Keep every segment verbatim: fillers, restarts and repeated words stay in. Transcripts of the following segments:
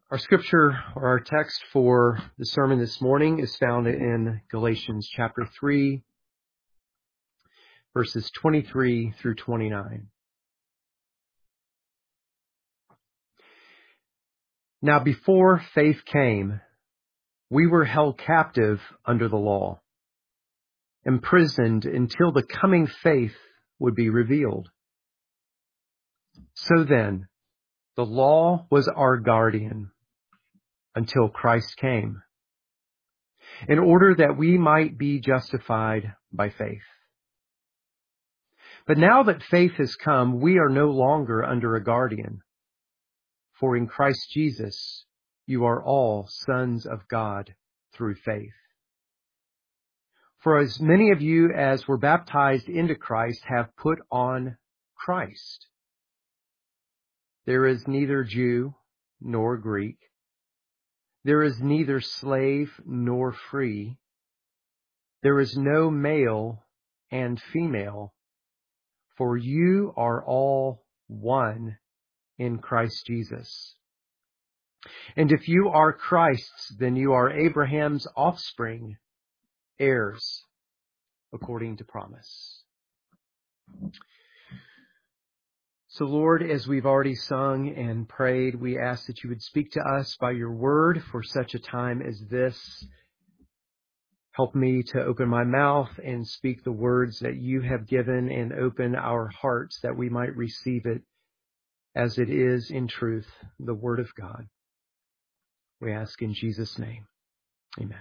Our scripture or our text for the sermon this morning is found in Galatians chapter three, verses twenty-three through twenty-nine. Now before faith came, we were held captive under the law, imprisoned until the coming faith would be revealed. So then, the law was our guardian until Christ came, in order that we might be justified by faith. But now that faith has come, we are no longer under a guardian. For in Christ Jesus, you are all sons of God through faith. For as many of you as were baptized into Christ have put on Christ. There is neither Jew nor Greek. There is neither slave nor free. There is no male and female, for you are all one in Christ Jesus. And if you are Christ's, then you are Abraham's offspring, heirs according to promise. So Lord, as we've already sung and prayed, we ask that you would speak to us by your word for such a time as this. Help me to open my mouth and speak the words that you have given, and open our hearts that we might receive it as it is in truth, the word of God. We ask in Jesus' name. Amen.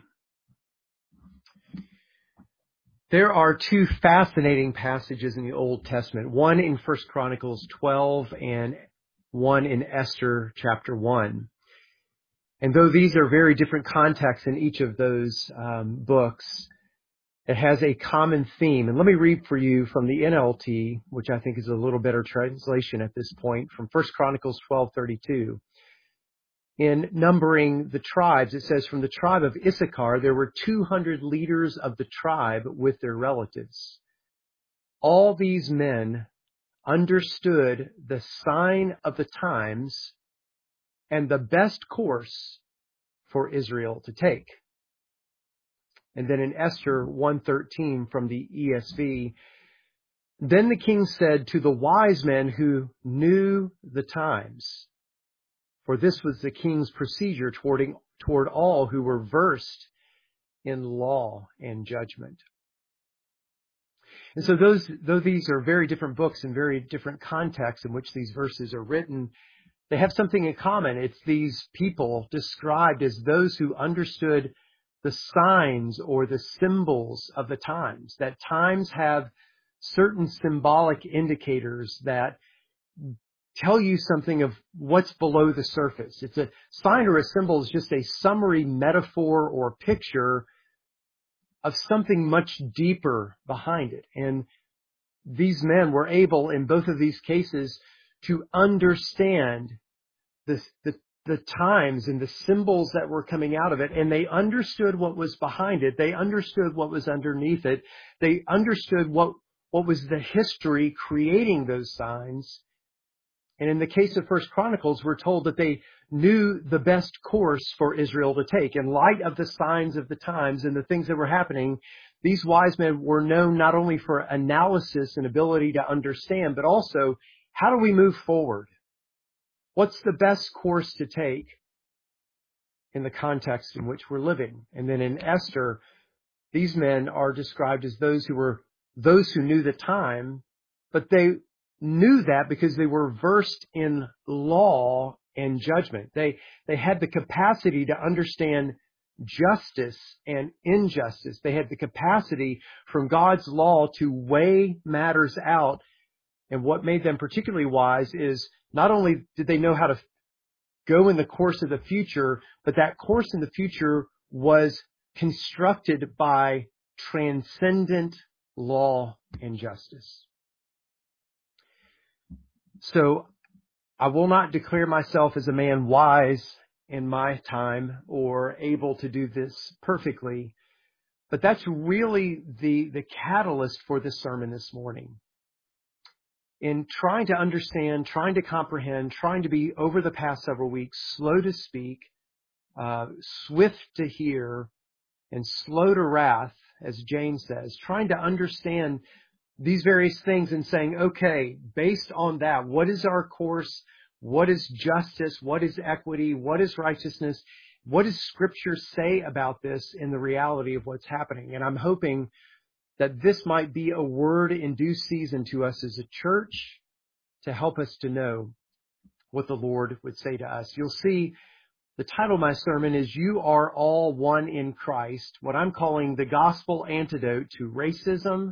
There are two fascinating passages in the Old Testament, one in First Chronicles twelve and one in Esther chapter one. And though these are very different contexts in each of those um, books, it has a common theme. And let me read for you from the N L T, which I think is a little better translation at this point, from First Chronicles twelve thirty-two. In numbering the tribes, it says, from the tribe of Issachar, there were two hundred leaders of the tribe with their relatives. All these men understood the sign of the times and the best course for Israel to take. And then in Esther one thirteen from the E S V, then the king said to the wise men who knew the times, for this was the king's procedure toward, toward all who were versed in law and judgment. And so those, though these are very different books and very different contexts in which these verses are written, they have something in common. It's these people described as those who understood the signs or the symbols of the times, that times have certain symbolic indicators that tell you something of what's below the surface. It's a sign or a symbol is just a summary metaphor or picture of something much deeper behind it. And these men were able, in both of these cases, to understand the, the, the times and the symbols that were coming out of it. And they understood what was behind it. They understood what was underneath it. They understood what, what was the history creating those signs. And in the case of First Chronicles, we're told that they knew the best course for Israel to take. In light of the signs of the times and the things that were happening, these wise men were known not only for analysis and ability to understand, but also, how do we move forward? What's the best course to take in the context in which we're living? And then in Esther, these men are described as those who were those who knew the time, but they knew that because they were versed in law and judgment. They they had the capacity to understand justice and injustice. They had the capacity from God's law to weigh matters out. And what made them particularly wise is not only did they know how to go in the course of the future, but that course in the future was constructed by transcendent law and justice. So I will not declare myself as a man wise in my time or able to do this perfectly, but that's really the, the catalyst for this sermon this morning. in trying to understand, trying to comprehend, trying to be, over the past several weeks, slow to speak, uh, swift to hear, and slow to wrath, as James says, trying to understand these various things and saying, okay, based on that, what is our course? What is justice? What is equity? What is righteousness? What does Scripture say about this in the reality of what's happening? And I'm hoping that this might be a word in due season to us as a church to help us to know what the Lord would say to us. You'll see the title of my sermon is You Are All One in Christ, what I'm calling the gospel antidote to racism,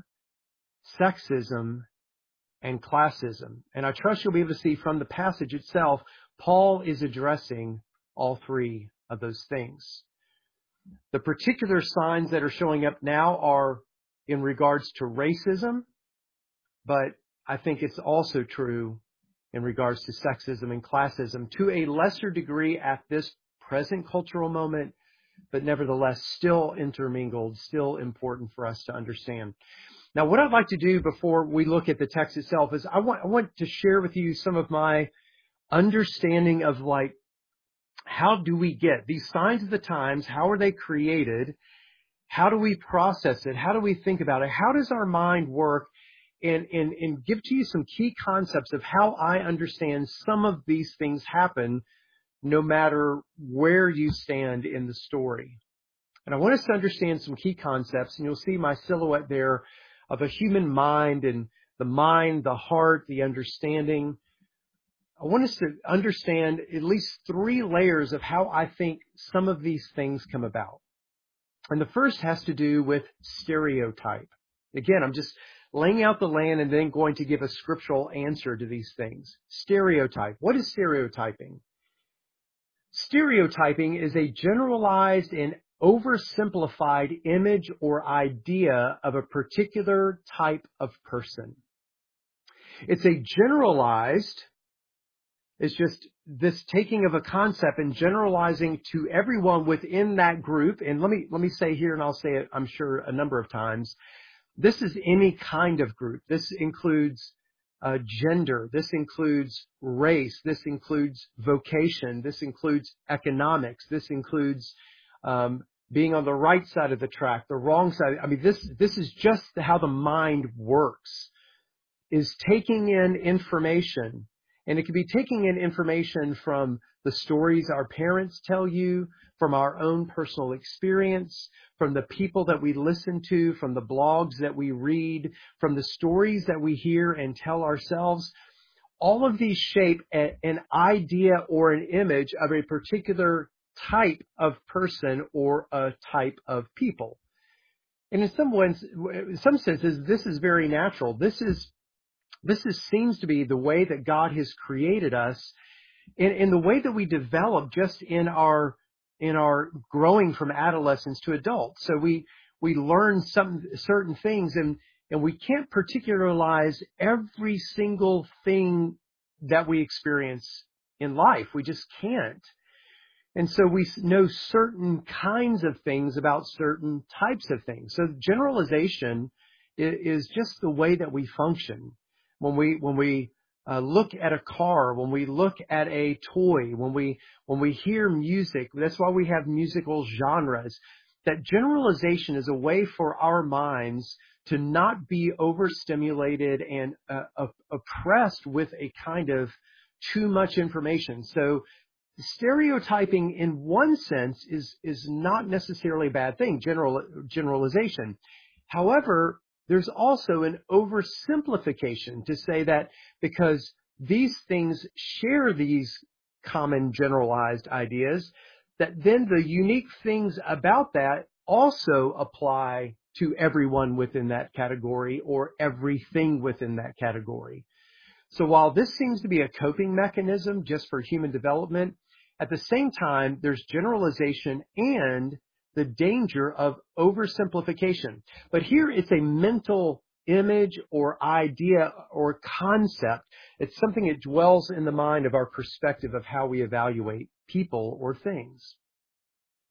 sexism, and classism. And I trust you'll be able to see from the passage itself, Paul is addressing all three of those things. The particular signs that are showing up now are in regards to racism, but I think it's also true in regards to sexism and classism to a lesser degree at this present cultural moment, but nevertheless still intermingled, still important for us to understand. Now, what I'd like to do before we look at the text itself is I want, I want to share with you some of my understanding of, like, how do we get these signs of the times? How are they created? How do we process it? How do we think about it? How does our mind work? And, and, and give to you some key concepts of how I understand some of these things happen, no matter where you stand in the story. And I want us to understand some key concepts, and you'll see my silhouette there of a human mind and the mind, the heart, the understanding. I want us to understand at least three layers of how I think some of these things come about. And the first has to do with stereotype. Again, I'm just laying out the land and then going to give a scriptural answer to these things. Stereotype. What is stereotyping? Stereotyping is a generalized and oversimplified image or idea of a particular type of person. It's a generalized, it's just this taking of a concept and generalizing to everyone within that group. And let me, let me say here, and I'll say it, I'm sure, a number of times, this is any kind of group. This includes uh, gender. This includes race. This includes vocation. This includes economics. This includes um, being on the right side of the track, the wrong side. I mean, this this is just how the mind works, is taking in information. And it can be taking in information from the stories our parents tell you, from our own personal experience, from the people that we listen to, from the blogs that we read, from the stories that we hear and tell ourselves. All of these shape a, an idea or an image of a particular type of person or a type of people. And in some ways, in some senses, this is very natural. This is This is, seems to be the way that God has created us, in, in the way that we develop just in our in our growing from adolescence to adult. So we we learn some certain things, and and we can't particularize every single thing that we experience in life. We just can't. And so we know certain kinds of things about certain types of things. So generalization is just the way that we function. When we when we uh, look at a car, when we look at a toy, when we when we hear music, that's why we have musical genres. That generalization is a way for our minds to not be overstimulated and uh, oppressed with a kind of too much information. So stereotyping, in one sense, is is not necessarily a bad thing. General generalization, however, there's also an oversimplification to say that because these things share these common generalized ideas, that then the unique things about that also apply to everyone within that category or everything within that category. So while this seems to be a coping mechanism just for human development, at the same time, there's generalization and the danger of oversimplification. But here it's a mental image or idea or concept. It's something that dwells in the mind of our perspective of how we evaluate people or things.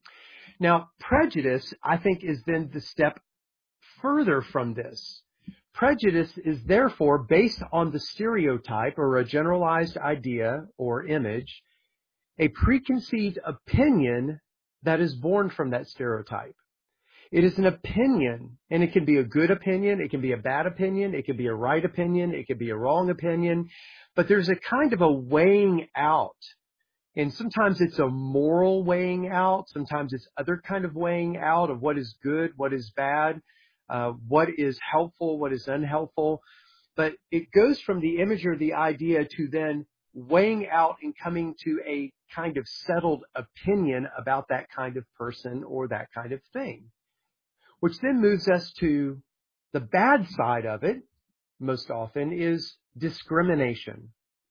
Now, prejudice, I think, is then the step further from this. Prejudice is therefore based on the stereotype or a generalized idea or image, a preconceived opinion that is born from that stereotype. It is an opinion, and it can be a good opinion, it can be a bad opinion, it can be a right opinion, it can be a wrong opinion, but there's a kind of a weighing out. And sometimes it's a moral weighing out, sometimes it's other kind of weighing out of what is good, what is bad, uh, what is helpful, what is unhelpful. But it goes from the image or the idea to then weighing out and coming to a kind of settled opinion about that kind of person or that kind of thing. Which then moves us to the bad side of it, most often, is discrimination.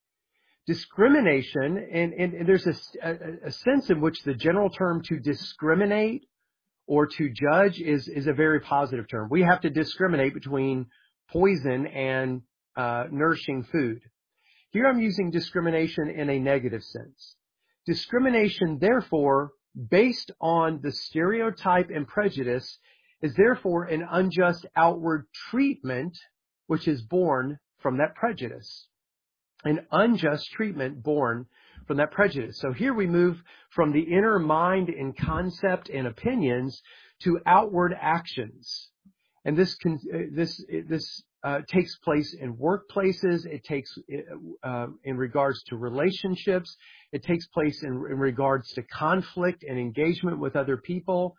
Discrimination, and, and, and there's a, a, a sense in which the general term to discriminate or to judge is, is a very positive term. We have to discriminate between poison and uh, nourishing food. Here I'm using discrimination in a negative sense. Discrimination, therefore, based on the stereotype and prejudice, is therefore an unjust outward treatment which is born from that prejudice. An unjust treatment born from that prejudice. So here we move from the inner mind and concept and opinions to outward actions. And this can, this, this uh, takes place in workplaces. It takes uh, in regards to relationships. It takes place in, in regards to conflict and engagement with other people.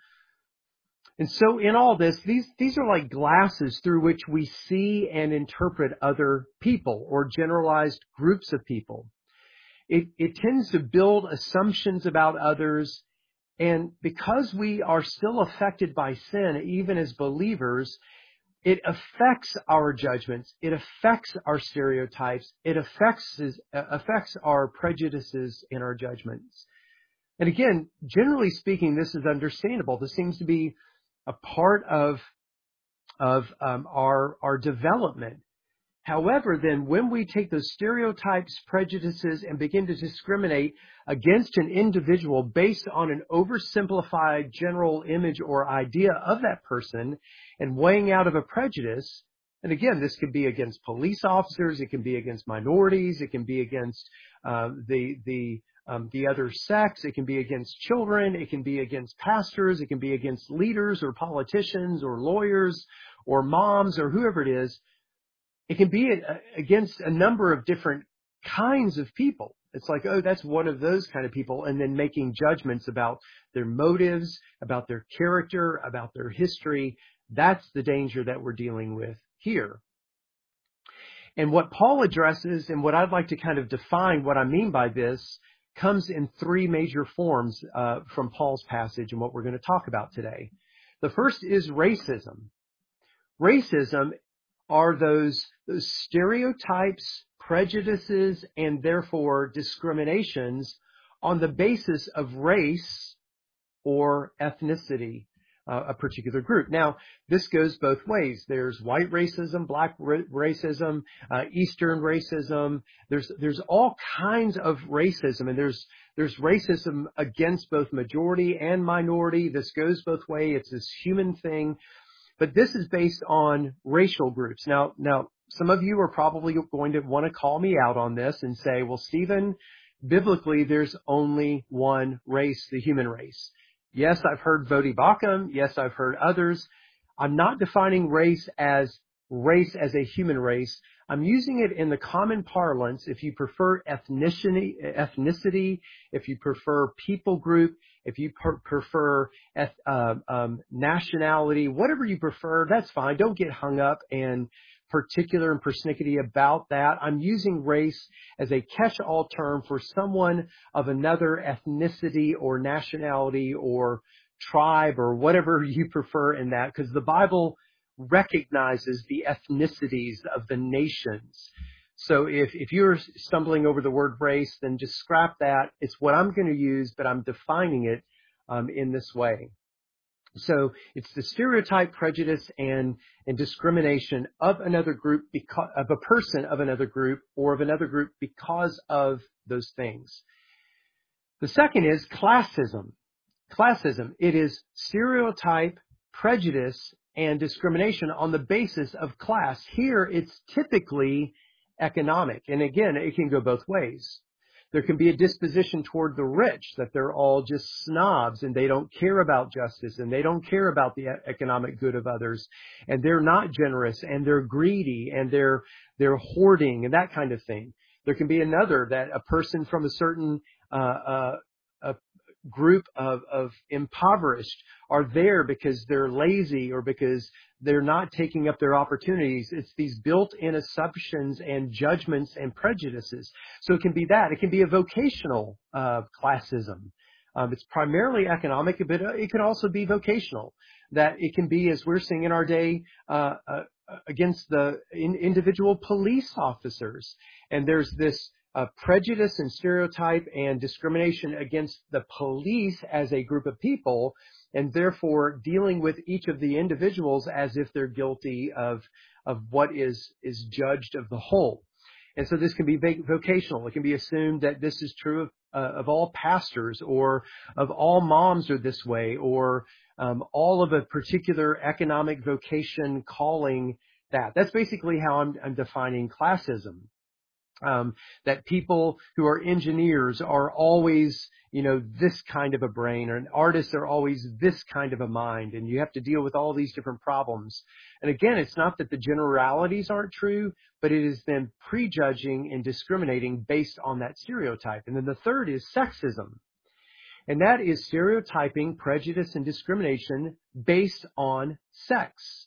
And so in all this, these, these are like glasses through which we see and interpret other people or generalized groups of people. It, it tends to build assumptions about others. And because we are still affected by sin, even as believers, it affects our judgments. It affects our stereotypes. It affects, affects our prejudices and our judgments. And again, generally speaking, this is understandable. This seems to be a part of, of um, our, our development. However, then when we take those stereotypes, prejudices, and begin to discriminate against an individual based on an oversimplified general image or idea of that person and weighing out of a prejudice, and again, this could be against police officers, it can be against minorities, it can be against uh, the the um, the other sex, it can be against children, it can be against pastors, it can be against leaders or politicians or lawyers or moms or whoever it is. It can be against a number of different kinds of people. It's like, oh, that's one of those kind of people, and then making judgments about their motives, about their character, about their history. That's the danger that we're dealing with here. And what Paul addresses, and what I'd like to kind of define what I mean by this, comes in three major forms uh, from Paul's passage and what we're going to talk about today. The first is racism. Racism are those, those stereotypes, prejudices, and therefore discriminations on the basis of race or ethnicity, uh, a particular group. Now, this goes both ways. There's white racism, black ra- racism, uh, Eastern racism. There's there's all kinds of racism, and there's there's racism against both majority and minority. This goes both ways. It's this human thing. But this is based on racial groups. Now, now, some of you are probably going to want to call me out on this and say, well, Stephen, biblically, there's only one race, the human race. Yes, I've heard Vodi Bakum. Yes, I've heard others. I'm not defining race as race as a human race. I'm using it in the common parlance. If you prefer ethnicity, ethnicity, if you prefer people group, if you per- prefer eth- uh, um, nationality, whatever you prefer, that's fine. Don't get hung up and particular and persnickety about that. I'm using race as a catch-all term for someone of another ethnicity or nationality or tribe or whatever you prefer in that, because the Bible recognizes the ethnicities of the nations. So if, if you're stumbling over the word race, then just scrap that. It's what I'm going to use, but I'm defining it um, in this way. So it's the stereotype, prejudice, and, and discrimination of another group, because of a person of another group or of another group because of those things. The second is classism. Classism. It is stereotype, prejudice, and discrimination on the basis of class. Here, it's typically economic. And again, it can go both ways. There can be a disposition toward the rich, that they're all just snobs and they don't care about justice and they don't care about the economic good of others, and they're not generous and they're greedy and they're they're hoarding and that kind of thing. There can be another, that a person from a certain uh, uh, a group of, of impoverished are there because they're lazy or because they're not taking up their opportunities. It's these built-in assumptions and judgments and prejudices. So it can be that. It can be a vocational uh, classism. Um, it's primarily economic, but it can also be vocational. That it can be, as we're seeing in our day, uh, uh, against the in, individual police officers. And there's this Uh, prejudice and stereotype and discrimination against the police as a group of people, and therefore dealing with each of the individuals as if they're guilty of of what is is judged of the whole. And so this can be vocational. It can be assumed that this is true of, uh, of all pastors, or of all moms are this way, or um, all of a particular economic vocation calling that. That's basically how I'm, I'm defining classism. Um, that people who are engineers are always, you know, this kind of a brain, or artists are always this kind of a mind, and you have to deal with all these different problems. And again, it's not that the generalities aren't true, but it is them prejudging and discriminating based on that stereotype. And then the third is sexism. And that is stereotyping, prejudice, and discrimination based on sex,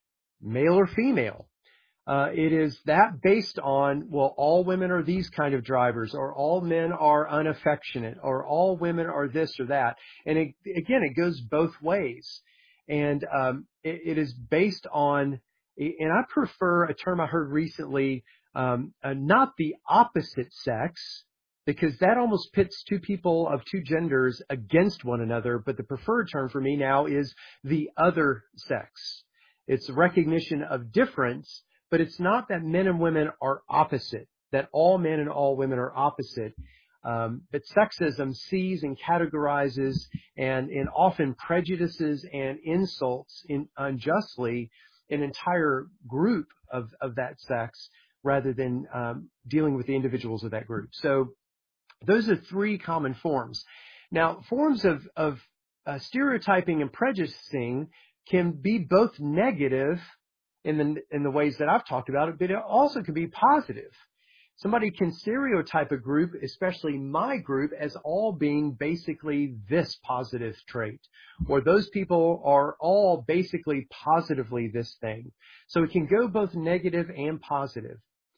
male or female. Uh, it is that based on, well, all women are these kind of drivers, or all men are unaffectionate, or all women are this or that. And it, again, it goes both ways. And um, it, it is based on, and I prefer a term I heard recently, um, uh, not the opposite sex, because that almost pits two people of two genders against one another. But the preferred term for me now is the other sex. It's recognition of difference. But it's not that men and women are opposite, that all men and all women are opposite. Um, but sexism sees and categorizes and, and often prejudices and insults in, unjustly an entire group of, of that sex, rather than um, dealing with the individuals of that group. So those are three common forms. Now, forms of, of uh, stereotyping and prejudicing can be both negative in the in the ways that I've talked about it, but it also can be positive. Somebody can stereotype a group, especially my group, as all being basically this positive trait, or those people are all basically positively this thing. So it can go both negative and positive.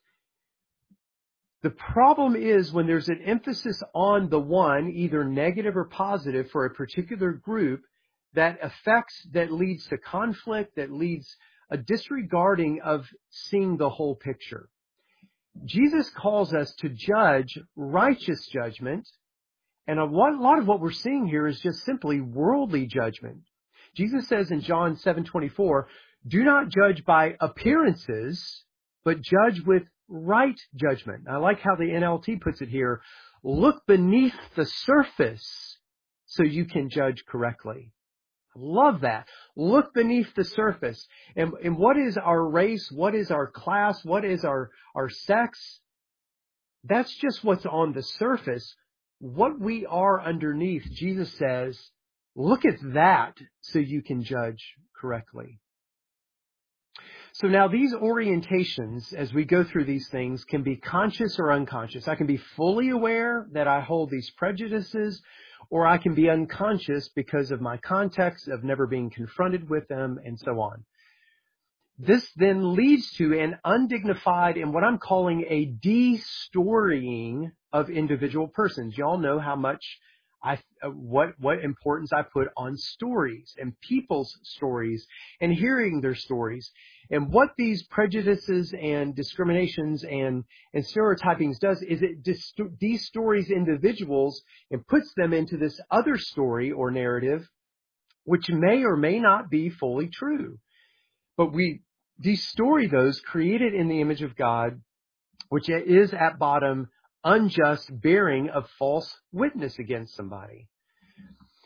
The problem is when there's an emphasis on the one, either negative or positive, for a particular group, that affects, that leads to conflict, that leads a disregarding of seeing the whole picture. Jesus calls us to judge righteous judgment, and a lot of what we're seeing here is just simply worldly judgment. Jesus says in John seven twenty-four, "Do not judge by appearances, but judge with right judgment." I like how the N L T puts it here. Look beneath the surface so you can judge correctly. Love that. Look beneath the surface. And, and what is our race? What is our class? What is our, our sex? That's just what's on the surface. What we are underneath, Jesus says, look at that so you can judge correctly. So now these orientations, as we go through these things, can be conscious or unconscious. I can be fully aware that I hold these prejudices, or I can be unconscious because of my context of never being confronted with them, and so on. This then leads to an undignified and what I'm calling a de-storying of individual persons. Y'all know how much I, uh, what, what importance I put on stories and people's stories and hearing their stories. And what these prejudices and discriminations and, and stereotypings does is it de-stories individuals and puts them into this other story or narrative, which may or may not be fully true. But we de-story those created in the image of God, which is at bottom unjust bearing of false witness against somebody.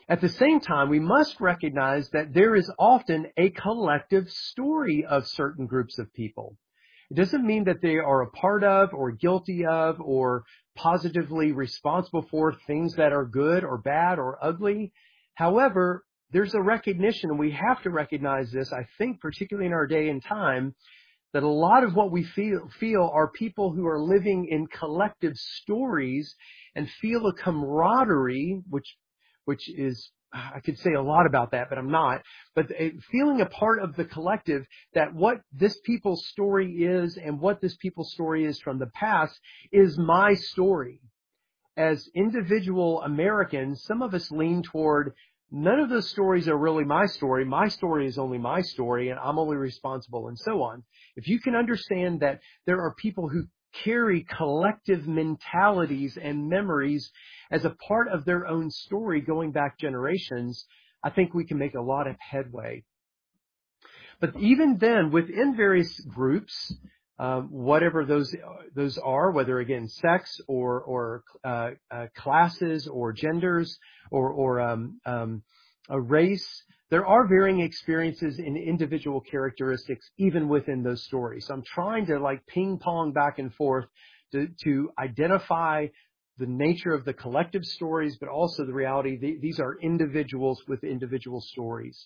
At the same time, we must recognize that there is often a collective story of certain groups of people. It doesn't mean that they are a part of or guilty of or positively responsible for things that are good or bad or ugly. However, there's a recognition, and we have to recognize this, I think, particularly in our day and time, that a lot of what we feel, feel are people who are living in collective stories and feel a camaraderie, which, which is, I could say a lot about that, but I'm not, but feeling a part of the collective, that what this people's story is and what this people's story is from the past is my story. As individual Americans, some of us lean toward, none of those stories are really my story. My story is only my story, and I'm only responsible, and so on. If you can understand that there are people who carry collective mentalities and memories as a part of their own story going back generations, I think we can make a lot of headway. But even then, within various groups, um, whatever those those are, whether again sex or or uh, uh, classes or genders or or um, um, a race, there are varying experiences and individual characteristics even within those stories. So I'm trying to like ping pong back and forth to, to identify the nature of the collective stories, but also the reality th- these are individuals with individual stories.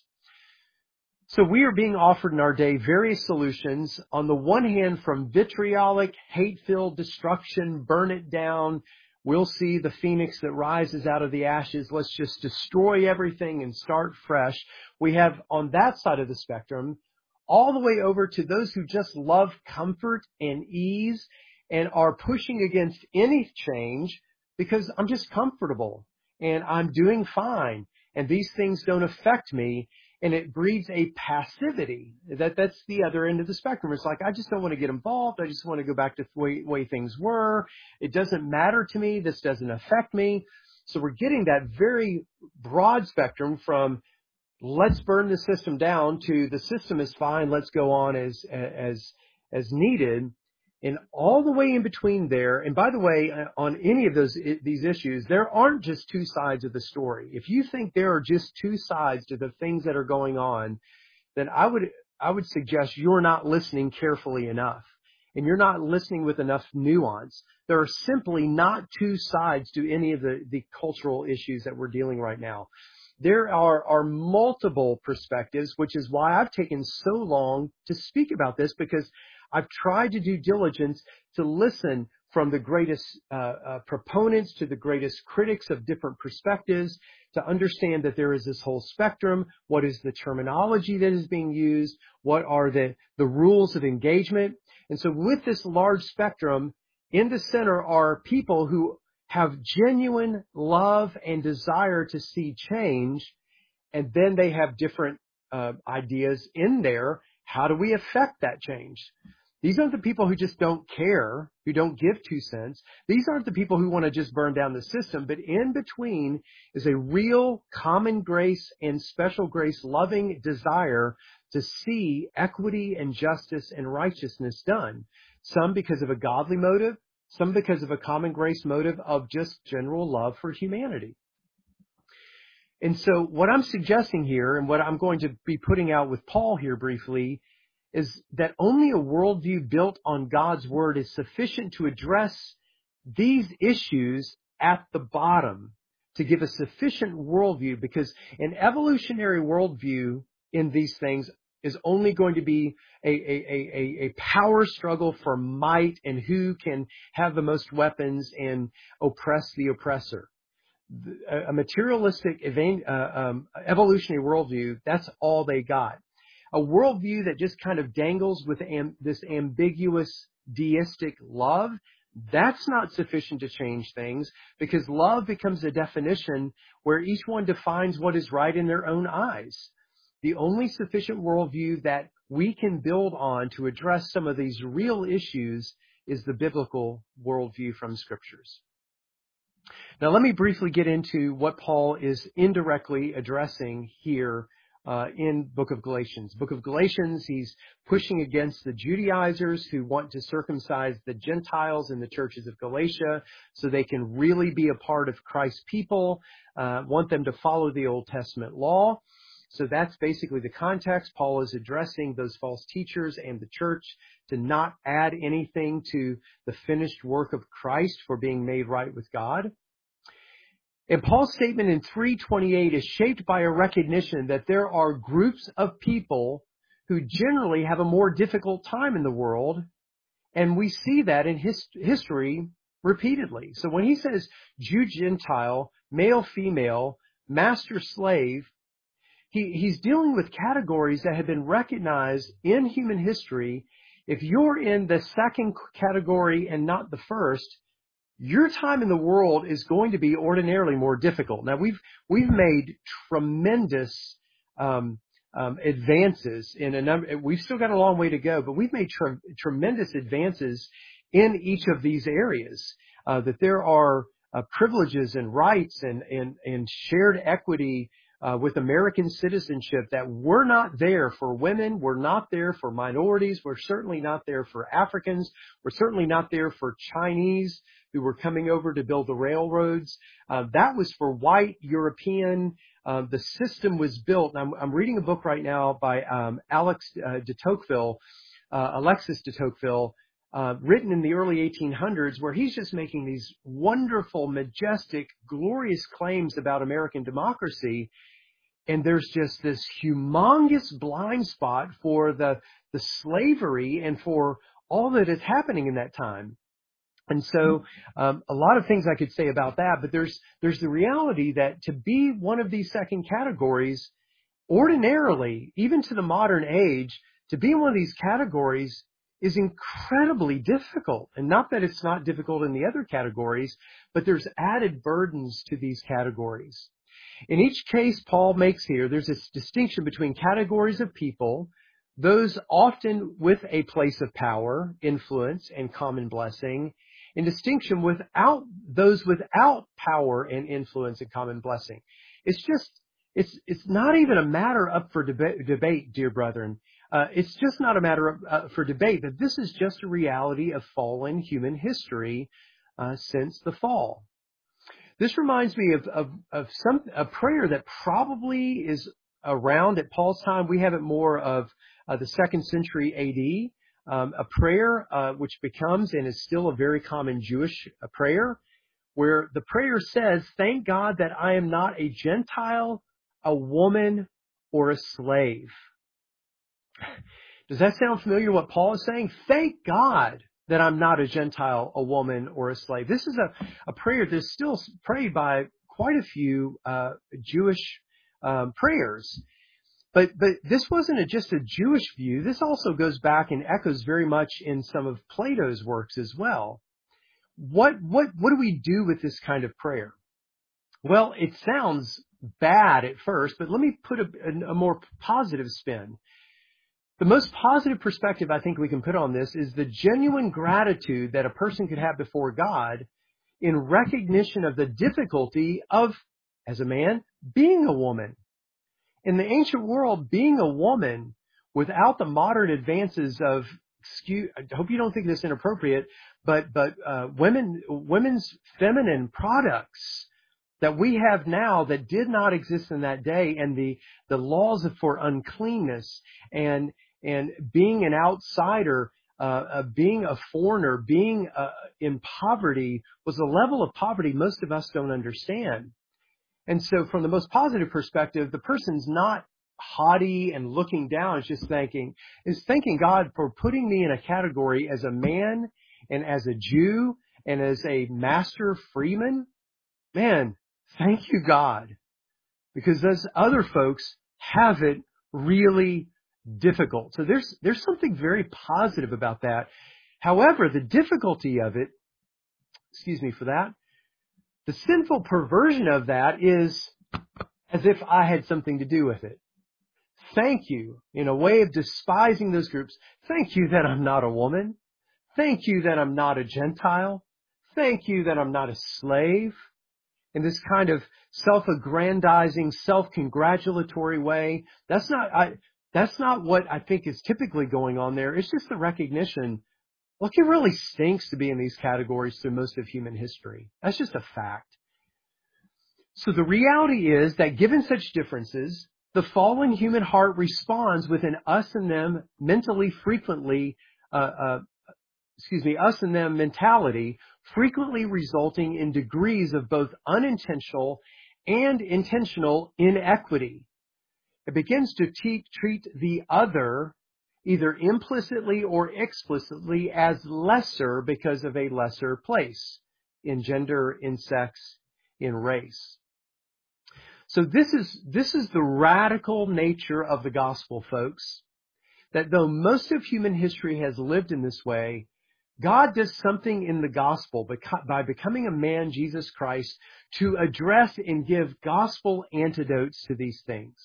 So we are being offered in our day various solutions. On the one hand, from vitriolic, hate-filled destruction, burn it down. We'll see the phoenix that rises out of the ashes. Let's just destroy everything and start fresh. We have on that side of the spectrum, all the way over to those who just love comfort and ease and are pushing against any change because I'm just comfortable and I'm doing fine and these things don't affect me. And it breeds a passivity. That that's the other end of the spectrum. It's like, I just don't want to get involved. I just want to go back to the way, way things were. It doesn't matter to me. This doesn't affect me. So we're getting that very broad spectrum from let's burn the system down to the system is fine. Let's go on as, as, as needed. And all the way in between there, and by the way, on any of those these issues, there aren't just two sides of the story. If you think there are just two sides to the things that are going on, then I would I would suggest you're not listening carefully enough, and you're not listening with enough nuance. There are simply not two sides to any of the, the cultural issues that we're dealing right now. There are, are multiple perspectives, which is why I've taken so long to speak about this, because I've tried to do diligence to listen from the greatest uh, uh, proponents to the greatest critics of different perspectives to understand that there is this whole spectrum. What is the terminology that is being used? What are the, the rules of engagement? And so with this large spectrum, in the center are people who have genuine love and desire to see change. And then they have different uh, ideas in there. How do we affect that change? These aren't the people who just don't care, who don't give two cents. These aren't the people who want to just burn down the system. But in between is a real common grace and special grace loving desire to see equity and justice and righteousness done. Some because of a godly motive, some because of a common grace motive of just general love for humanity. And so what I'm suggesting here, and what I'm going to be putting out with Paul here briefly, is that only a worldview built on God's word is sufficient to address these issues at the bottom, to give a sufficient worldview, because an evolutionary worldview in these things is only going to be a, a, a, a power struggle for might and who can have the most weapons and oppress the oppressor. A materialistic uh, um, evolutionary worldview, that's all they got. A worldview that just kind of dangles with am- this ambiguous deistic love, that's not sufficient to change things, because love becomes a definition where each one defines what is right in their own eyes. The only sufficient worldview that we can build on to address some of these real issues is the biblical worldview from Scriptures. Now, let me briefly get into what Paul is indirectly addressing here uh, in Book of Galatians. Book of Galatians, he's pushing against the Judaizers who want to circumcise the Gentiles in the churches of Galatia so they can really be a part of Christ's people, uh, want them to follow the Old Testament law. So that's basically the context. Paul is addressing those false teachers and the church to not add anything to the finished work of Christ for being made right with God. And Paul's statement in three twenty-eight is shaped by a recognition that there are groups of people who generally have a more difficult time in the world. And we see that in his, history repeatedly. So when he says Jew, Gentile, male, female, master, slave, He, he's dealing with categories that have been recognized in human history. If you're in the second category and not the first, your time in the world is going to be ordinarily more difficult. Now, we've we've made tremendous um, um, advances in a number. We've still got a long way to go, but we've made tre- tremendous advances in each of these areas. Uh, that there are uh, privileges and rights and and, and shared equity Uh, with American citizenship that were not there for women, were not there for minorities, were certainly not there for Africans, were certainly not there for Chinese who were coming over to build the railroads. Uh, that was for white European. Uh, the system was built. And I'm, I'm reading a book right now by um, Alex uh, de Tocqueville, uh, Alexis de Tocqueville, uh, written in the early eighteen hundreds, where he's just making these wonderful, majestic, glorious claims about American democracy. And there's just this humongous blind spot for the, the slavery and for all that is happening in that time. And so um, a lot of things I could say about that, but there's there's the reality that to be one of these second categories, ordinarily, even to the modern age, to be in one of these categories is incredibly difficult. And not that it's not difficult in the other categories, but there's added burdens to these categories. In each case Paul makes here, there's this distinction between categories of people, those often with a place of power, influence, and common blessing, in distinction without those without power and influence and common blessing. It's just, it's it's not even a matter up for deba- debate, dear brethren. Uh, it's just not a matter of, uh, for debate, that this is just a reality of fallen human history uh, since the fall. This reminds me of, of, of some a prayer that probably is around at Paul's time. We have it more of uh, the second century A D, um, a prayer uh, which becomes and is still a very common Jewish uh, prayer, where the prayer says, "Thank God that I am not a Gentile, a woman, or a slave." Does that sound familiar, what Paul is saying? Thank God that I'm not a Gentile, a woman, or a slave. This is a, a prayer that's still prayed by quite a few uh, Jewish um, prayers. But but this wasn't a, just a Jewish view. This also goes back and echoes very much in some of Plato's works as well. What what what do we do with this kind of prayer? Well, it sounds bad at first, but let me put a, a, a more positive spin. The most positive perspective I think we can put on this is the genuine gratitude that a person could have before God in recognition of the difficulty of, as a man, being a woman. In the ancient world, being a woman without the modern advances of, excuse, I hope you don't think this is inappropriate, but but uh, women women's feminine products that we have now that did not exist in that day, and the the laws for uncleanness and and being an outsider, uh, uh, being a foreigner, being uh, in poverty was a level of poverty most of us don't understand. And so from the most positive perspective, the person's not haughty and looking down, is just thanking, is thanking God for putting me in a category as a man and as a Jew and as a master freeman. Man, thank you, God, because those other folks have it really difficult. So there's there's something very positive about that. However, the difficulty of it, excuse me for that, the sinful perversion of that is as if I had something to do with it. Thank you, in a way of despising those groups. Thank you that I'm not a woman. Thank you that I'm not a Gentile. Thank you that I'm not a slave. in this kind of self-aggrandizing, self-congratulatory way. That's not, I, that's not what I think is typically going on there. It's just the recognition, look, it really stinks to be in these categories through most of human history. That's just a fact. So the reality is that given such differences, the fallen human heart responds with an us and them mentally frequently, uh, uh, excuse me, us and them mentality, frequently resulting in degrees of both unintentional and intentional inequity. It begins to te- treat the other either implicitly or explicitly as lesser because of a lesser place in gender, in sex, in race. So this is, this is the radical nature of the gospel, folks, that though most of human history has lived in this way, God does something in the gospel by becoming a man, Jesus Christ, to address and give gospel antidotes to these things.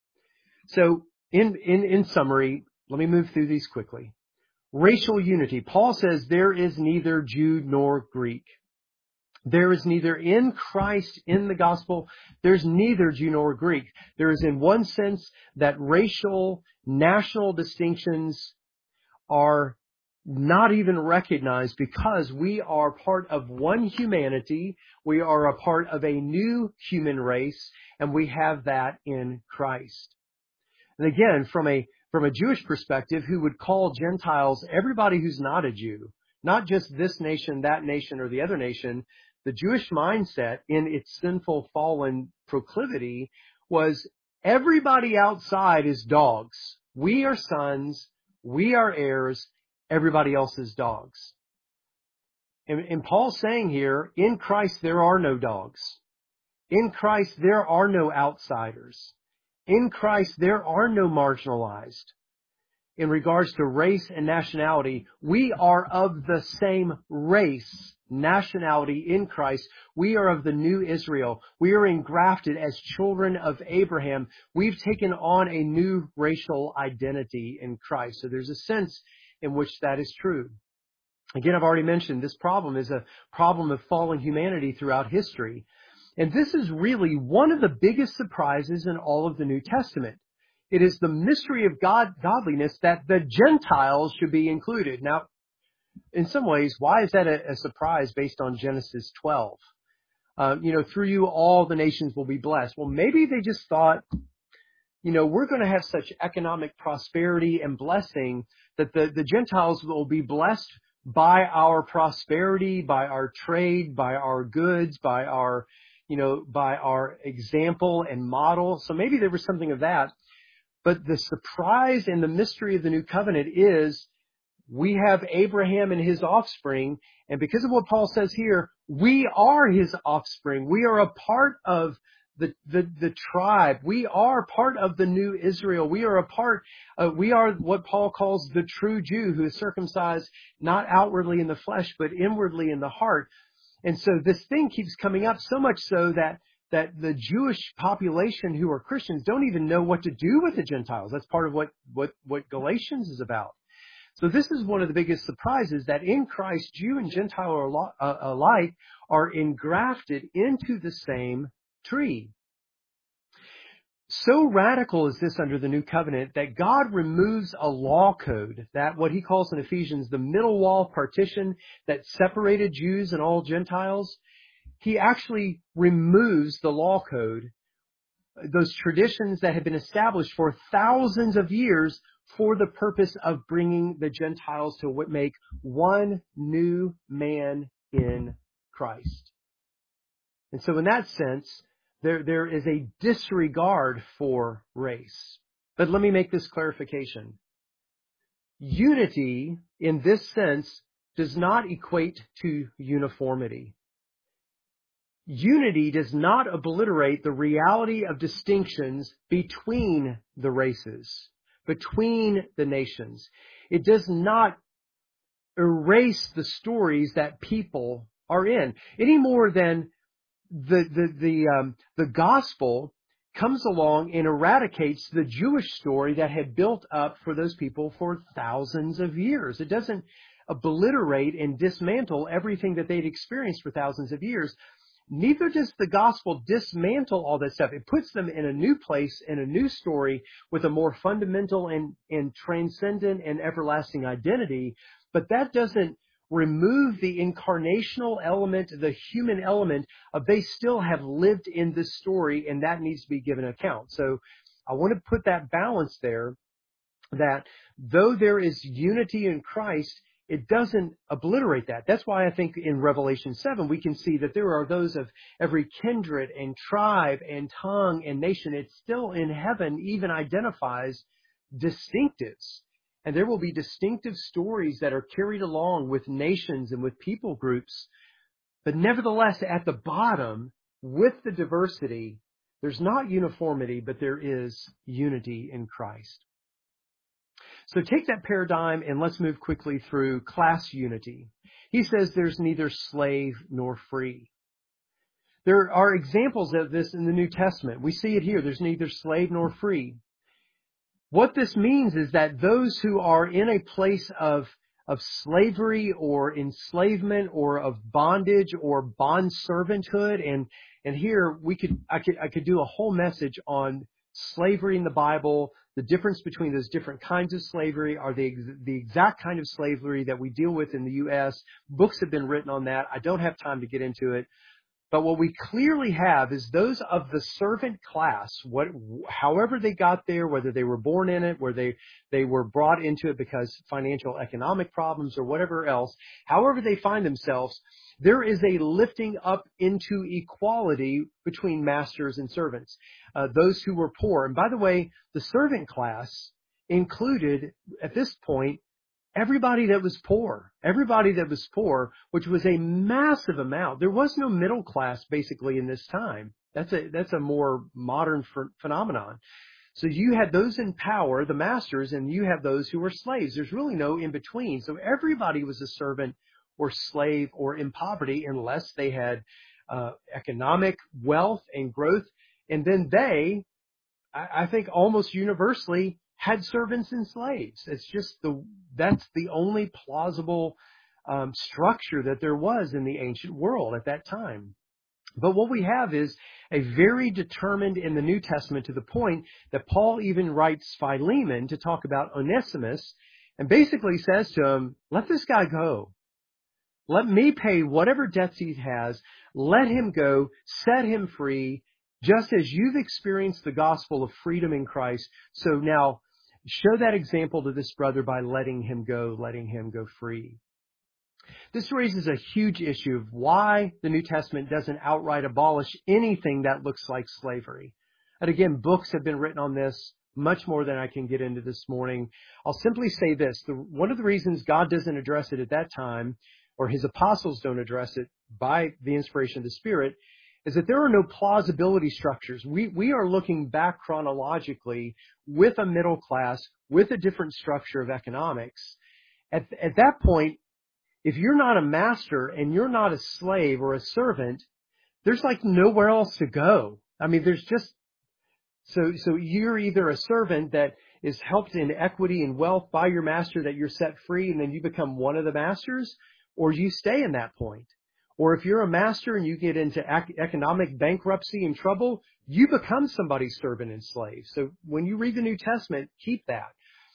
So in, in, in summary, let me move through these quickly. Racial unity. Paul says there is neither Jew nor Greek. There is neither in Christ, in the gospel, there's neither Jew nor Greek. There is in one sense that racial, national distinctions are not even recognized because we are part of one humanity. We are a part of a new human race, and we have that in Christ. And again, from a, from a Jewish perspective, who would call Gentiles everybody who's not a Jew, not just this nation, that nation, or the other nation. The Jewish mindset in its sinful fallen proclivity was everybody outside is dogs. We are sons. We are heirs. Everybody else is dogs. And, and Paul's saying here, in Christ there are no dogs. In Christ there are no outsiders. In Christ there are no marginalized. In regards to race and nationality, we are of the same race, nationality in Christ. We are of the new Israel. We are engrafted as children of Abraham. We've taken on a new racial identity in Christ. So there's a sense in which that is true. Again, I've already mentioned this problem is a problem of fallen humanity throughout history. And this is really one of the biggest surprises in all of the New Testament. It is the mystery of God, godliness that the Gentiles should be included. Now, in some ways, why is that a, a surprise based on Genesis twelve? Uh, you know, through you all the nations will be blessed. Well, maybe they just thought, you know, we're going to have such economic prosperity and blessing that the, the Gentiles will be blessed by our prosperity, by our trade, by our goods, by our, you know, by our example and model. So maybe there was something of that. But the surprise and the mystery of the new covenant is we have Abraham and his offspring. And because of what Paul says here, we are his offspring. We are a part of the, the, the tribe. We are part of the new Israel. We are a part, uh, we are what Paul calls the true Jew who is circumcised not outwardly in the flesh, but inwardly in the heart. And so this thing keeps coming up so much so that that the Jewish population who are Christians don't even know what to do with the Gentiles. That's part of what, what, what Galatians is about. So this is one of the biggest surprises, that in Christ, Jew and Gentile alike are engrafted into the same tree. So radical is this under the new covenant that God removes a law code, that what he calls in Ephesians the middle wall partition that separated Jews and all Gentiles. He actually removes the law code, those traditions that have been established for thousands of years for the purpose of bringing the Gentiles to make one new man in Christ. And so in that sense, there, there is a disregard for race. But let me make this clarification. Unity in this sense does not equate to uniformity. Unity does not obliterate the reality of distinctions between the races, between the nations. It does not erase the stories that people are in, any more than the the the um, the gospel comes along and eradicates the Jewish story that had built up for those people for thousands of years. It doesn't obliterate and dismantle everything that they'd experienced for thousands of years. neither does the gospel dismantle all that stuff. It puts them in a new place, in a new story, with a more fundamental and, and transcendent and everlasting identity. But that doesn't remove the incarnational element, the human element of they still have lived in this story, and that needs to be given account. So I want to put that balance there, that though there is unity in Christ, it doesn't obliterate that. That's why I think in Revelation seven, we can see that there are those of every kindred and tribe and tongue and nation. It still in heaven even identifies distinctives. And there will be distinctive stories that are carried along with nations and with people groups. But nevertheless, at the bottom, with the diversity, there's not uniformity, but there is unity in Christ. So take that paradigm and let's move quickly through class unity. He says there's neither slave nor free. There are examples of this in the New Testament. We see it here. There's neither slave nor free. What this means is that those who are in a place of, of slavery or enslavement or of bondage or bond servanthood, and, and here we could, I could, I could do a whole message on slavery in the Bible, the difference between those different kinds of slavery. Are they the exact kind of slavery that we deal with in the U S? Books have been written on that. I don't have time to get into it. But what we clearly have is those of the servant class, what, however they got there, whether they were born in it, whether they, they were brought into it because financial economic problems or whatever else, however they find themselves, there is a lifting up into equality between masters and servants. Uh, those who were poor. And by the way, the servant class included, at this point, everybody that was poor. Everybody that was poor, which was a massive amount. There was no middle class basically in this time. That's a, that's a more modern ph- phenomenon. So you had those in power, the masters, and you have those who were slaves. There's really no in between. So everybody was a servant or slave or in poverty unless they had uh, economic wealth and growth. And then they, I, I think almost universally, had servants and slaves. It's just the, that's the only plausible um, structure that there was in the ancient world at that time. But what we have is a very determined in the New Testament, to the point that Paul even writes Philemon to talk about Onesimus, and basically says to him, let this guy go. Let me pay whatever debts he has. Let him go. Set him free. Just as you've experienced the gospel of freedom in Christ. So now show that example to this brother by letting him go, letting him go free. This raises a huge issue of why the New Testament doesn't outright abolish anything that looks like slavery. And again, books have been written on this, much more than I can get into this morning. I'll simply say this. The, one of the reasons God doesn't address it at that time, or his apostles don't address it by the inspiration of the Spirit, is that there are no plausibility structures. We we are looking back chronologically with a middle class, with a different structure of economics. At, at that point, if you're not a master and you're not a slave or a servant, there's like nowhere else to go. I mean, there's just, so so you're either a servant that is helped in equity and wealth by your master, that you're set free and then you become one of the masters, or you stay in that point. Or if you're a master and you get into ec- economic bankruptcy and trouble, you become somebody's servant and slave. So when you read the New Testament, keep that.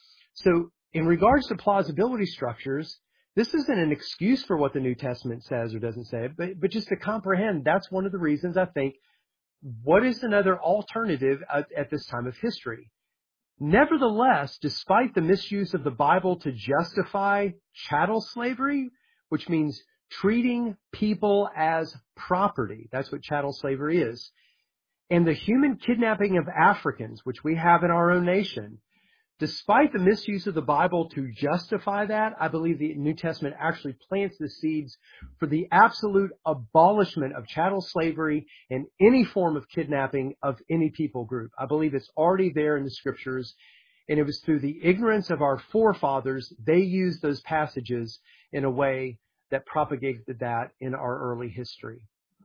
So in regards to plausibility structures, this isn't an excuse for what the New Testament says or doesn't say, but, but just to comprehend, that's one of the reasons I think, what is another alternative at, at this time of history? Nevertheless, despite the misuse of the Bible to justify chattel slavery, which means treating people as property. That's what chattel slavery is. And the human kidnapping of Africans, which we have in our own nation, despite the misuse of the Bible to justify that, I believe the New Testament actually plants the seeds for the absolute abolishment of chattel slavery and any form of kidnapping of any people group. I believe it's already there in the scriptures. And it was through the ignorance of our forefathers, they used those passages in a way that propagated that in our early history.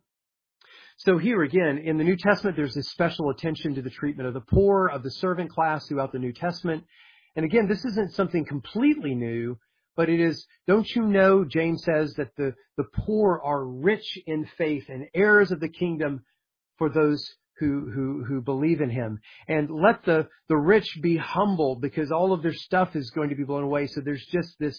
So here again, in the New Testament, there's this special attention to the treatment of the poor, of the servant class throughout the New Testament. And again, this isn't something completely new, but it is, don't you know, James says, that the, the poor are rich in faith and heirs of the kingdom for those who, who, who believe in him. And let the, the rich be humble because all of their stuff is going to be blown away. So there's just this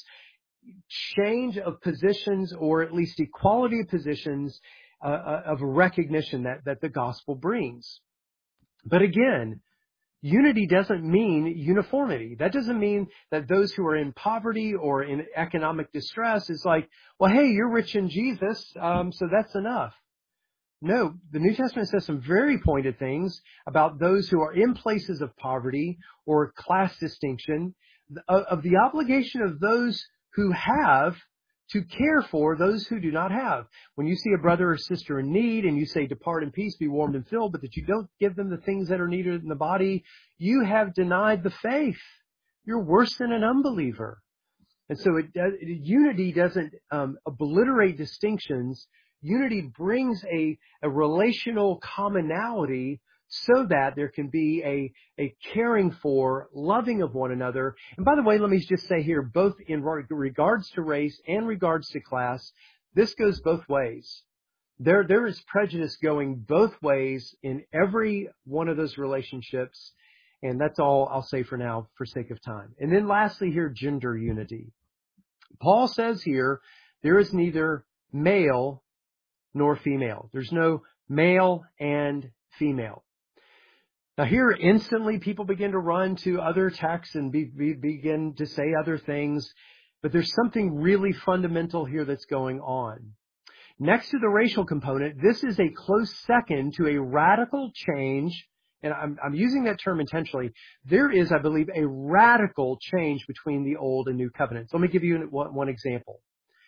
change of positions, or at least equality of positions, uh, of recognition that, that the gospel brings. But again, unity doesn't mean uniformity. That doesn't mean that those who are in poverty or in economic distress is like, well, hey, you're rich in Jesus, um, so that's enough. No, the New Testament says some very pointed things about those who are in places of poverty or class distinction, of the obligation of those who have to care for those who do not have. When you see a brother or sister in need and you say, depart in peace, be warmed and filled, but that you don't give them the things that are needed in the body, you have denied the faith. You're worse than an unbeliever. And so it does, unity doesn't um, obliterate distinctions. Unity brings a, a relational commonality so that there can be a, a caring for, loving of one another. And by the way, let me just say here, both in regards to race and regards to class, this goes both ways. There, there is prejudice going both ways in every one of those relationships. And that's all I'll say for now, for sake of time. And then lastly here, gender unity. Paul says here, there is neither male nor female. There's no male and female. Now here instantly people begin to run to other texts and be, be, begin to say other things, but there's something really fundamental here that's going on. Next to the racial component, this is a close second to a radical change, and I'm, I'm using that term intentionally. There is, I believe, a radical change between the Old and New Covenants. Let me give you one, one example.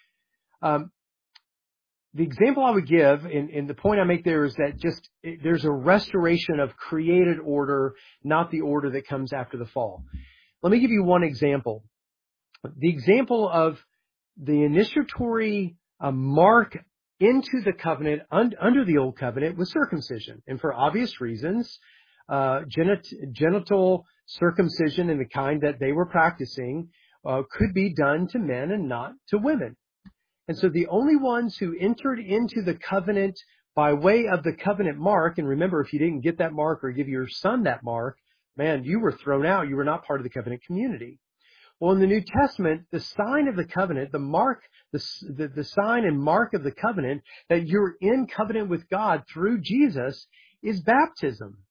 Um, The example I would give, and, and the point I make there is that just it, there's a restoration of created order, not the order that comes after the fall. Let me give you one example. The example of the initiatory uh, mark into the covenant un, under the old covenant was circumcision. And for obvious reasons, uh, genit, genital circumcision in the kind that they were practicing uh, could be done to men and not to women. And so the only ones who entered into the covenant by way of the covenant mark, and remember, if you didn't get that mark or give your son that mark, man, you were thrown out. You were not part of the covenant community. Well, in the New Testament, the sign of the covenant, the mark, the, the, the sign and mark of the covenant that you're in covenant with God through Jesus is baptism.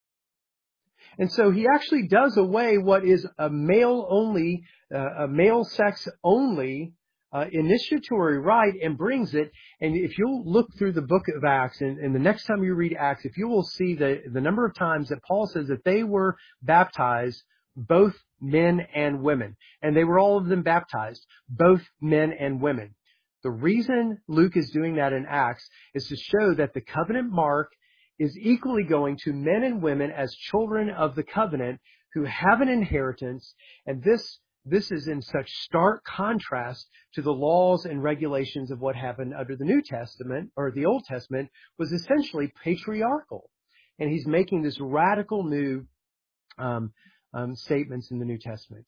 And so he actually does away what is a male only, uh, a male sex only Uh, initiatory rite and brings it. And if you'll look through the book of Acts, and, and the next time you read Acts, if you will see the, the number of times that Paul says that they were baptized, both men and women. And they were all of them baptized, both men and women. The reason Luke is doing that in Acts is to show that the covenant mark is equally going to men and women as children of the covenant who have an inheritance. And this This is in such stark contrast to the laws and regulations of what happened under the New Testament, or the Old Testament, was essentially patriarchal. And he's making this radical new um, um, statements in the New Testament.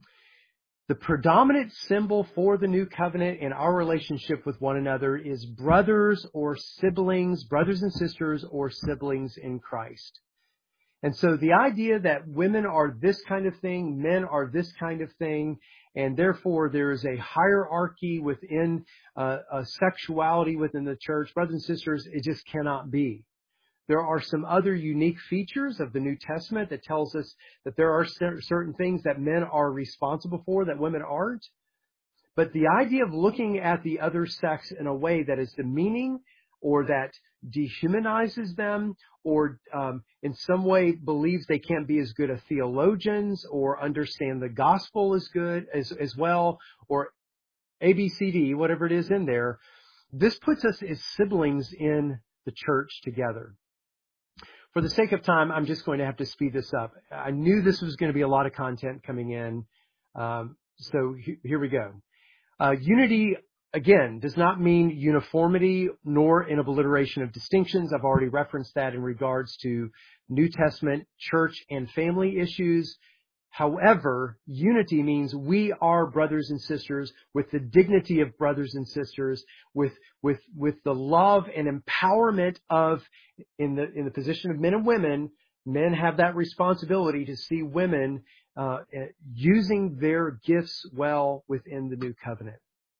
The predominant symbol for the New Covenant in our relationship with one another is brothers or siblings, brothers and sisters or siblings in Christ. And so the idea that women are this kind of thing, men are this kind of thing, and therefore there is a hierarchy within uh, a sexuality within the church, brothers and sisters, it just cannot be. There are some other unique features of the New Testament that tells us that there are certain things that men are responsible for that women aren't. But the idea of looking at the other sex in a way that is demeaning or that dehumanizes them or um, in some way believes they can't be as good as theologians or understand the gospel as good as, as well, or A B C D, whatever it is in there, this puts us as siblings in the church together. For the sake of time, I'm just going to have to speed this up. I knew this was going to be a lot of content coming in. Um, so he- here we go. Uh, unity, again, does not mean uniformity nor an obliteration of distinctions. I've already referenced that in regards to New Testament church and family issues. However, unity means we are brothers and sisters with the dignity of brothers and sisters, with, with, with the love and empowerment of, in the, in the position of men and women, men have that responsibility to see women, uh, using their gifts well within the new covenant.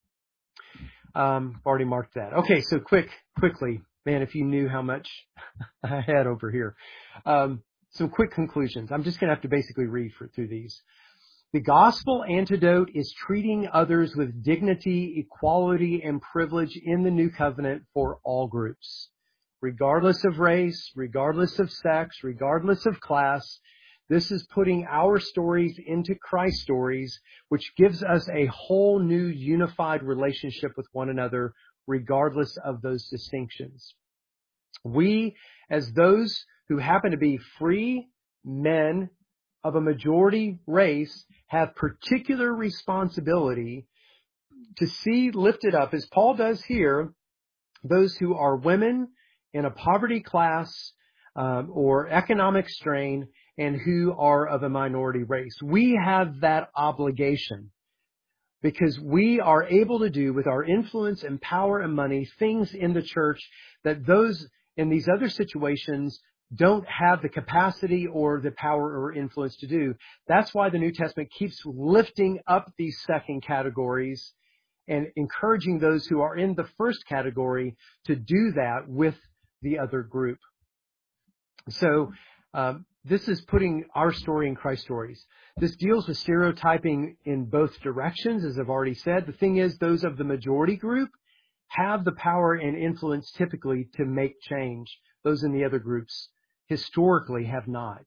Um, I've already marked that. Okay. So quick, quickly, man, if you knew how much I had over here. Um, Some quick conclusions. I'm just going to have to basically read for, through these. The gospel antidote is treating others with dignity, equality, and privilege in the new covenant for all groups. Regardless of race, regardless of sex, regardless of class, this is putting our stories into Christ's stories, which gives us a whole new unified relationship with one another, regardless of those distinctions. We, as those who happen to be free men of a majority race, have particular responsibility to see lifted up, as Paul does here, those who are women in a poverty class um, or economic strain and who are of a minority race. We have that obligation because we are able to do with our influence and power and money things in the church that those in these other situations don't have the capacity or the power or influence to do. That's why the New Testament keeps lifting up these second categories and encouraging those who are in the first category to do that with the other group. So um, this is putting our story in Christ's stories. This deals with stereotyping in both directions, as I've already said. The thing is, those of the majority group have the power and influence typically to make change. Those in the other groups historically have not.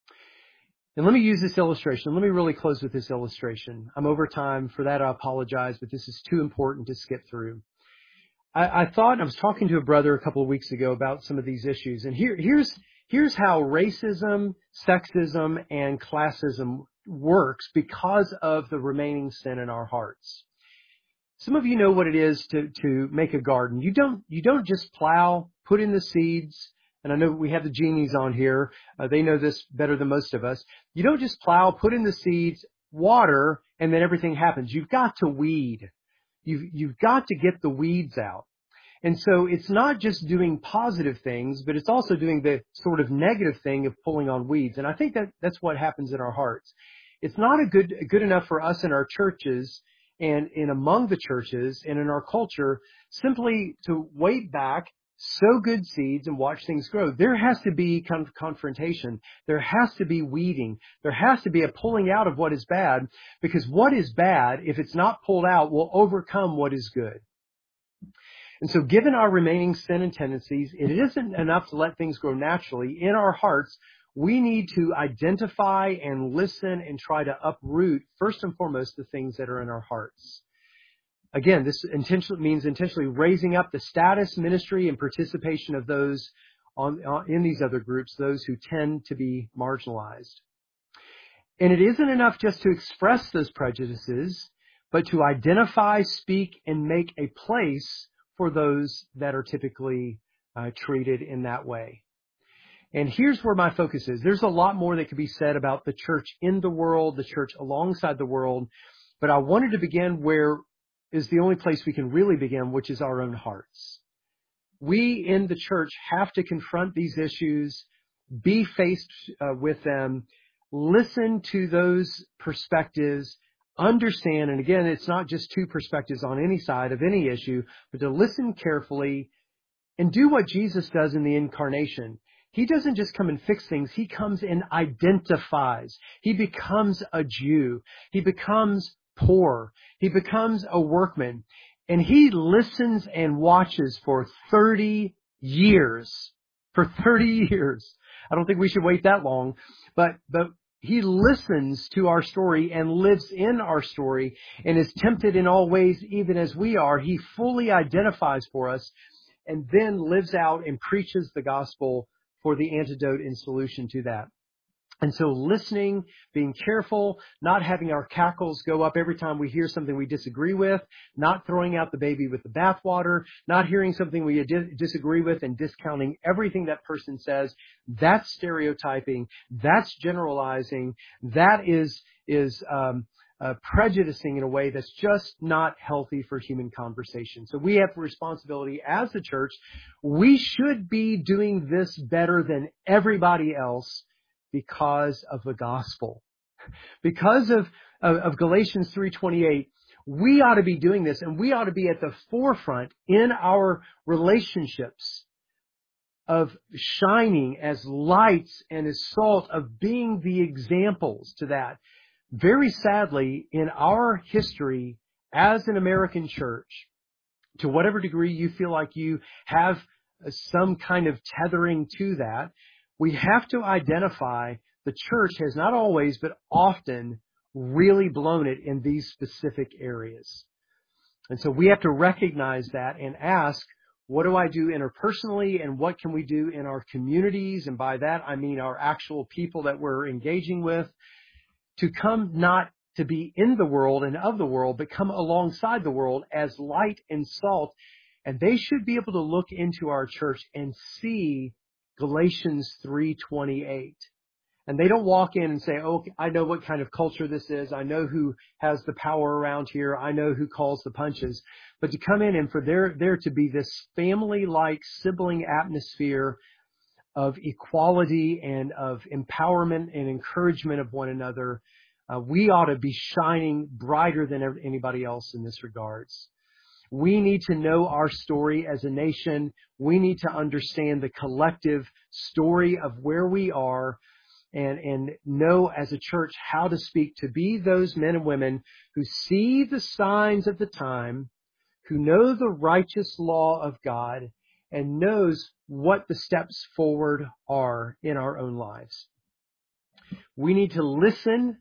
And let me use this illustration. Let me really close with this illustration. I'm over time. For that, I apologize, but this is too important to skip through. I, I thought, I was talking to a brother a couple of weeks ago about some of these issues. And here, here's, here's how racism, sexism, and classism works because of the remaining sin in our hearts. Some of you know what it is to, to make a garden. You don't, you don't just plow, put in the seeds. And I know we have the genies on here. Uh, they know this better than most of us. You don't just plow, put in the seeds, water, and then everything happens. You've got to weed. You've, you've got to get the weeds out. And so it's not just doing positive things, but it's also doing the sort of negative thing of pulling on weeds. And I think that that's what happens in our hearts. It's not a good, good enough for us in our churches and in among the churches and in our culture simply to wait back, sow good seeds, and watch things grow. There has to be con- confrontation. There has to be weeding. There has to be a pulling out of what is bad, because what is bad, if it's not pulled out, will overcome what is good. And so given our remaining sin and tendencies, it isn't enough to let things grow naturally. In our hearts, we need to identify and listen and try to uproot, first and foremost, the things that are in our hearts. Again, this intentionally means intentionally raising up the status, ministry, and participation of those on, on in these other groups, those who tend to be marginalized. And it isn't enough just to express those prejudices, but to identify, speak, and make a place for those that are typically uh, treated in that way. And here's where my focus is. There's a lot more that could be said about the church in the world, the church alongside the world, but I wanted to begin where is the only place we can really begin, which is our own hearts. We in the church have to confront these issues, be faced uh, with them, listen to those perspectives, understand, and again, it's not just two perspectives on any side of any issue, but to listen carefully and do what Jesus does in the incarnation. He doesn't just come and fix things. He comes and identifies. He becomes a Jew. He becomes poor. He becomes a workman. And he listens and watches for thirty years. For thirty years. I don't think we should wait that long. But, but he listens to our story and lives in our story and is tempted in all ways, even as we are. He fully identifies for us and then lives out and preaches the gospel for the antidote and solution to that. And so listening, being careful, not having our cackles go up every time we hear something we disagree with, not throwing out the baby with the bathwater, not hearing something we di- disagree with and discounting everything that person says. That's stereotyping. That's generalizing. That is, is, um, uh, prejudicing in a way that's just not healthy for human conversation. So we have a responsibility as the church. We should be doing this better than everybody else, because of the gospel. Because of, of, of Galatians three twenty-eight, we ought to be doing this, and we ought to be at the forefront in our relationships of shining as lights and as salt, of being the examples to that. Very sadly, in our history as an American church, to whatever degree you feel like you have some kind of tethering to that, we have to identify the church has not always, but often really blown it in these specific areas. And so we have to recognize that and ask, what do I do interpersonally, and what can we do in our communities? And by that, I mean our actual people that we're engaging with, to come not to be in the world and of the world, but come alongside the world as light and salt. And they should be able to look into our church and see Galatians three twenty-eight. And they don't walk in and say, oh, I know what kind of culture this is. I know who has the power around here. I know who calls the punches. But to come in and for there, there to be this family-like sibling atmosphere of equality and of empowerment and encouragement of one another, uh, we ought to be shining brighter than anybody else in this regards. We need to know our story as a nation. We need to understand the collective story of where we are, and, and know as a church how to speak, to be those men and women who see the signs of the time, who know the righteous law of God, and knows what the steps forward are in our own lives. We need to listen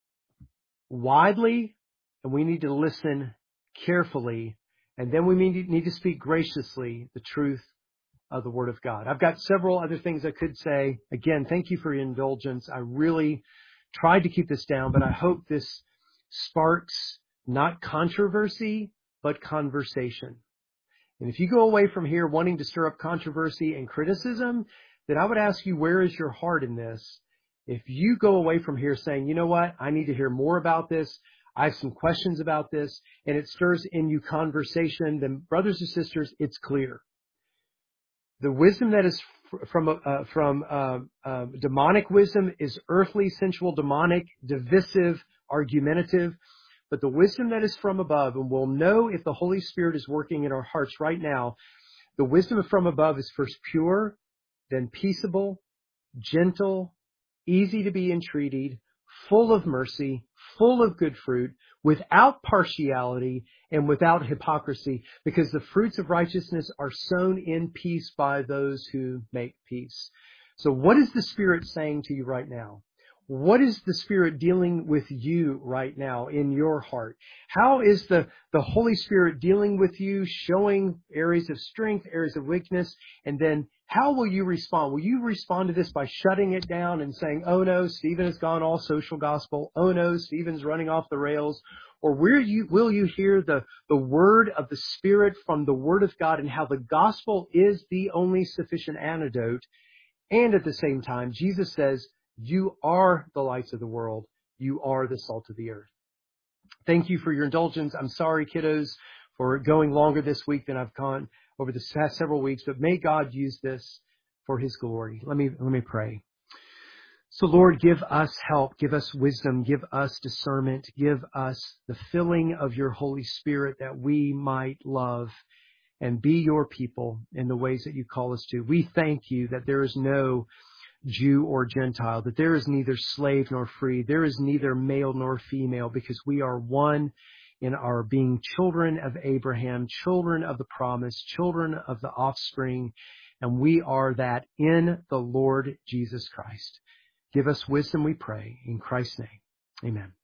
widely, and we need to listen carefully. And then we need to speak graciously the truth of the Word of God. I've got several other things I could say. Again, thank you for your indulgence. I really tried to keep this down, but I hope this sparks not controversy, but conversation. And if you go away from here wanting to stir up controversy and criticism, then I would ask you, where is your heart in this? If you go away from here saying, you know what, I need to hear more about this, I have some questions about this, and it stirs in you conversation, then brothers and sisters, it's clear. The wisdom that is from uh, from uh, uh, demonic wisdom is earthly, sensual, demonic, divisive, argumentative. But the wisdom that is from above, and we'll know if the Holy Spirit is working in our hearts right now, the wisdom from above is first pure, then peaceable, gentle, easy to be entreated, full of mercy, full of good fruit, without partiality and without hypocrisy, because the fruits of righteousness are sown in peace by those who make peace. So what is the Spirit saying to you right now? What is the Spirit dealing with you right now in your heart? How is the, the Holy Spirit dealing with you, showing areas of strength, areas of weakness? And then how will you respond? Will you respond to this by shutting it down and saying, oh no, Stephen has gone all social gospel. Oh no, Stephen's running off the rails. Or will you, will you hear the, the word of the Spirit from the Word of God, and how the gospel is the only sufficient antidote? And at the same time, Jesus says, you are the lights of the world. You are the salt of the earth. Thank you for your indulgence. I'm sorry, kiddos, for going longer this week than I've gone over the past several weeks, but may God use this for His glory. Let me, let me pray. So Lord, give us help, give us wisdom, give us discernment, give us the filling of your Holy Spirit that we might love and be your people in the ways that you call us to. We thank you that there is no Jew or Gentile, that there is neither slave nor free, there is neither male nor female, because we are one in our being children of Abraham, children of the promise, children of the offspring, and we are that in the Lord Jesus Christ. Give us wisdom, we pray, in Christ's name. Amen.